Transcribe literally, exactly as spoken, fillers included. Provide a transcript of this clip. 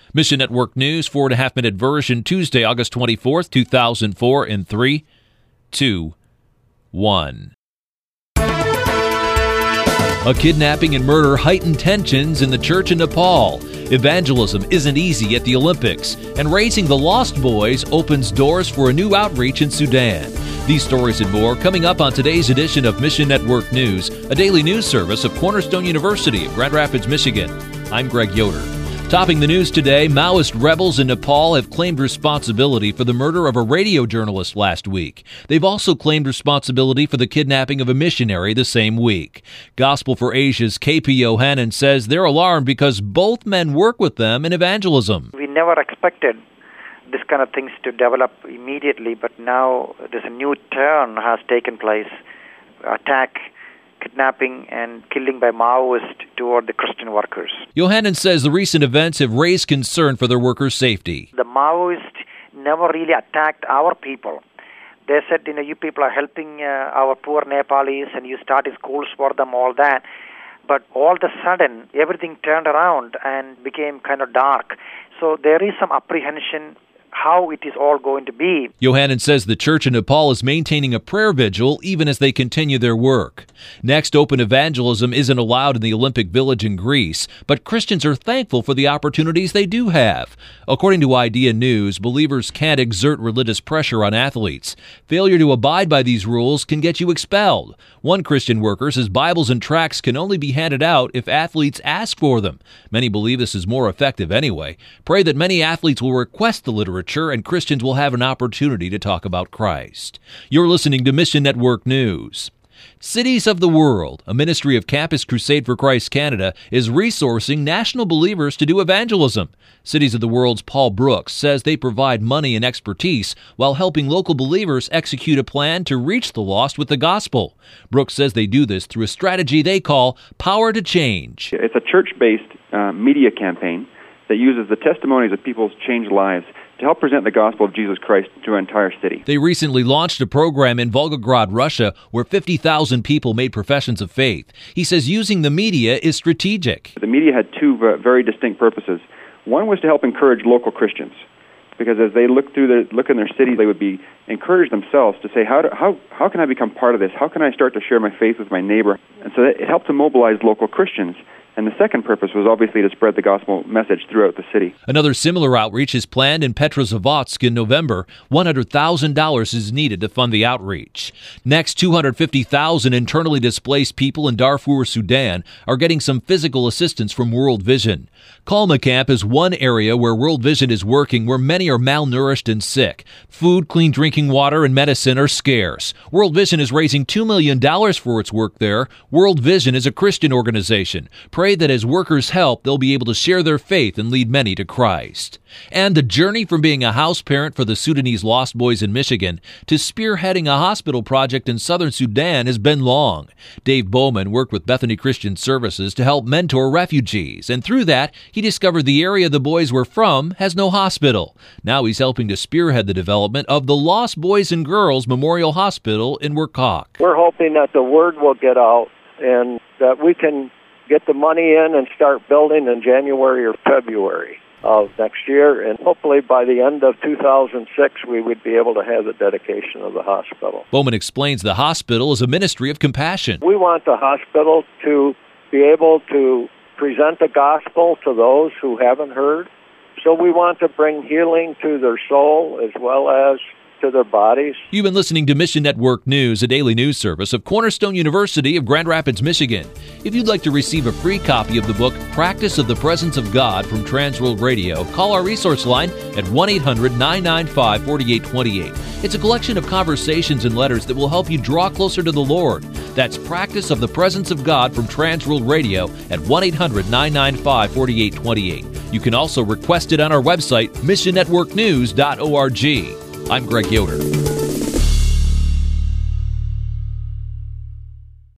Mission Network News, four and a half minute version, Tuesday, August twenty-fourth, two thousand four, in three, two, one. A kidnapping and murder heightened tensions in the church in Nepal. Evangelism isn't easy at the Olympics, and raising the lost boys opens doors for a new outreach in Sudan. These stories and more coming up on today's edition of Mission Network News, a daily news service of Cornerstone University of Grand Rapids, Michigan. I'm Greg Yoder. Topping the news today, Maoist rebels in Nepal have claimed responsibility for the murder of a radio journalist last week. They've also claimed responsibility for the kidnapping of a missionary the same week. Gospel for Asia's K P Yohanan says they're alarmed because both men work with them in evangelism. We never expected this kind of things to develop immediately, but now there's a new turn has taken place. Attack, kidnapping and killing by Maoists toward the Christian workers. Yohanan says the recent events have raised concern for their workers' safety. The Maoists never really attacked our people. They said, you know, you people are helping uh, our poor Nepalis and you started schools for them, all that. But all of a sudden, everything turned around and became kind of dark. So there is some apprehension how it is all going to be. Yohanan says the church in Nepal is maintaining a prayer vigil even as they continue their work. Next, open evangelism isn't allowed in the Olympic Village in Greece, but Christians are thankful for the opportunities they do have. According to Idea News, believers can't exert religious pressure on athletes. Failure to abide by these rules can get you expelled. One Christian worker says Bibles and tracts can only be handed out if athletes ask for them. Many believe this is more effective anyway. Pray that many athletes will request the literature and Christians will have an opportunity to talk about Christ. You're listening to Mission Network News. Cities of the World, a ministry of Campus Crusade for Christ Canada, is resourcing national believers to do evangelism. Cities of the World's Paul Brooks says they provide money and expertise while helping local believers execute a plan to reach the lost with the gospel. Brooks says they do this through a strategy they call Power to Change. It's a church-based uh, media campaign that uses the testimonies of people's changed lives to help present the gospel of Jesus Christ to an entire city. They recently launched a program in Volgograd, Russia, where fifty thousand people made professions of faith. He says using the media is strategic. The media had two very distinct purposes. One was to help encourage local Christians, because as they look through the look in their city, they would be encouraged themselves to say, how do, how how can I become part of this? How can I start to share my faith with my neighbor? And so that it helped to mobilize local Christians. And the second purpose was obviously to spread the gospel message throughout the city. Another similar outreach is planned in Petrozavodsk in November. one hundred thousand dollars is needed to fund the outreach. Next, two hundred fifty thousand internally displaced people in Darfur, Sudan, are getting some physical assistance from World Vision. Kalma Camp is one area where World Vision is working where many are malnourished and sick. Food, clean drinking water, and medicine are scarce. World Vision is raising two million dollars for its work there. World Vision is a Christian organization. Pray that as workers help, they'll be able to share their faith and lead many to Christ. And the journey from being a house parent for the Sudanese lost boys in Michigan to spearheading a hospital project in southern Sudan has been long. Dave Bowman worked with Bethany Christian Services to help mentor refugees, and through that, he discovered the area the boys were from has no hospital. Now he's helping to spearhead the development of the Lost Boys and Girls Memorial Hospital in Wurkok. We're hoping that the word will get out and that we can get the money in and start building in January or February of next year, and hopefully by the end of two thousand six we would be able to have the dedication of the hospital. Bowman explains the hospital is a ministry of compassion. We want the hospital to be able to present the gospel to those who haven't heard, so we want to bring healing to their soul as well as to their bodies. You've been listening to Mission Network News, a daily news service of Cornerstone University of Grand Rapids, Michigan. If you'd like to receive a free copy of the book, Practice of the Presence of God from Transworld Radio, call our resource line at one eight hundred nine nine five four eight two eight. It's a collection of conversations and letters that will help you draw closer to the Lord. That's Practice of the Presence of God from Transworld Radio at one eight hundred nine nine five four eight two eight. You can also request it on our website, mission network news dot org. I'm Greg Yoder.